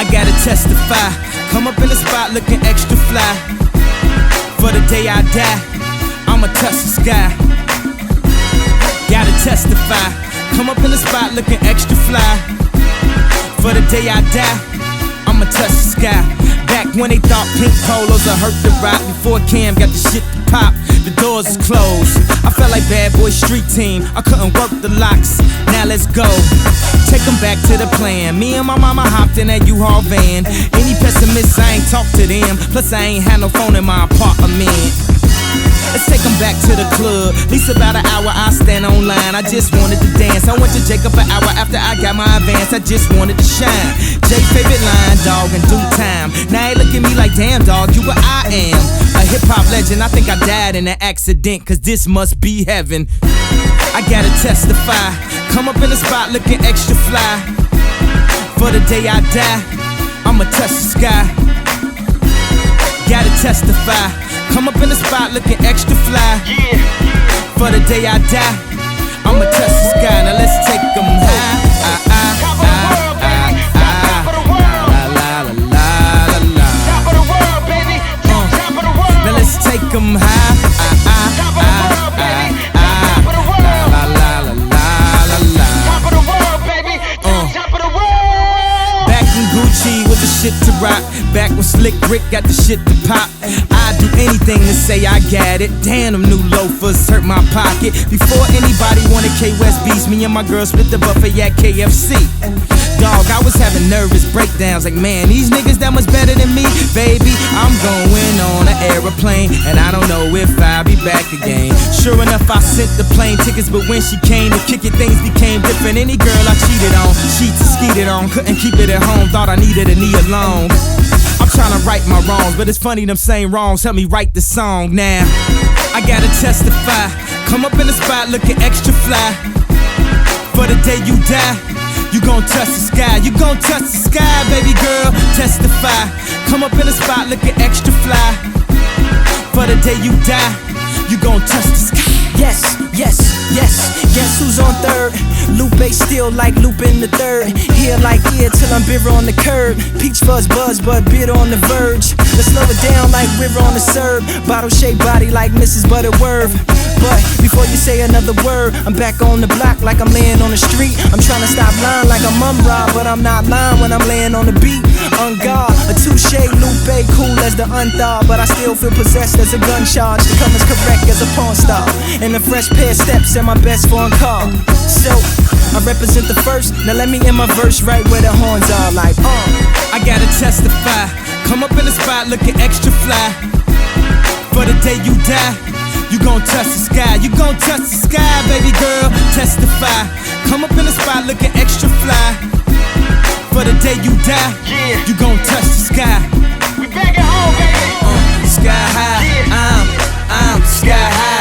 gotta testify. Come up in the spot looking extra fly. For the day I die, I'ma touch the sky. Gotta testify. Come up in the spot looking extra fly. For the day I die, I'ma touch the sky. Back when they thought pink polos would hurt the rock. Before Cam got the shit to pop, the doors is closed. I felt like Bad Boy Street Team, I couldn't work the locks. Now let's go, take them back to the plan. Me and my mama hopped in that U-Haul van. Any pessimists, I ain't talk to them. Plus I ain't had no phone in my apartment. Let's take them back to the club. At least about an hour I stand online. I just wanted to dance. I went to Jacob an hour after I got my advance. I just wanted to shine. Jay favorite line, dog, in due time. Now they look at me like, damn dog, you what I am. A hip hop legend, I think I died in an accident, cause this must be heaven. I gotta testify. Come up in the spot looking extra fly. For the day I die, I'ma touch the sky. Gotta testify. Come up in the spot looking extra fly. For the day I die, I'ma touch the sky. Now let's take them high. Top of the world, baby. Top of the world. La la la la la. Top of the world, baby. Top of the world. Now let's take them high. Top of the world, baby. Top of the world. La la la la la. Top of the world, baby. Top of the world. Back in Gucci with the shit to rock. Back when Slick Rick got the shit to pop. I'd do anything to say I got it. Damn, them new loafers hurt my pocket. Before anybody wanted K-West beats, me and my girl split the buffet at KFC. Dog, I was having nervous breakdowns like, man, these niggas that much better than me. Baby, I'm going on an aeroplane, and I don't know if I'll be back again. Sure enough, I sent the plane tickets, but when she came to kick it, things became different. Any girl I cheated on, sheets and skeeted on, couldn't keep it at home, thought I needed a knee alone. I'm tryna right my wrongs, but it's funny them same wrongs help me write the song now. I gotta testify. Come up in the spot looking extra fly. For the day you die, you gon' touch the sky. You gon' touch the sky, baby girl. Testify. Come up in the spot looking extra fly. For the day you die, you gon' touch the sky. Yes, yes, yes. Guess who's on third? Lupe still like Lupin the third. Here like ear till I'm bitter on the curb. Peach fuzz buzz, but bitter on the verge. Let's slow it down like river on the serve. Bottle shaped body like Mrs. Butterworth. But before you say another word, I'm back on the block like I'm laying on the street. I'm trying to stop lying like I'm Rob, but I'm not lying when I'm laying on the beat. On guard, a touche, Lupe, cool as the unthawed, but I still feel possessed as a gun charge. To come as correct as a porn star. And a fresh pair of steps and my best foreign car. So, I represent the first, now let me end my verse right where the horns are like, I gotta testify. Come up in the spot looking extra fly. For the day you die, you gon' touch the sky. You gon' touch the sky, baby girl. Testify. Come up in the spot looking extra fly. For the day you die, you gon' touch the sky. We back at home, baby. Sky high, I'm sky high.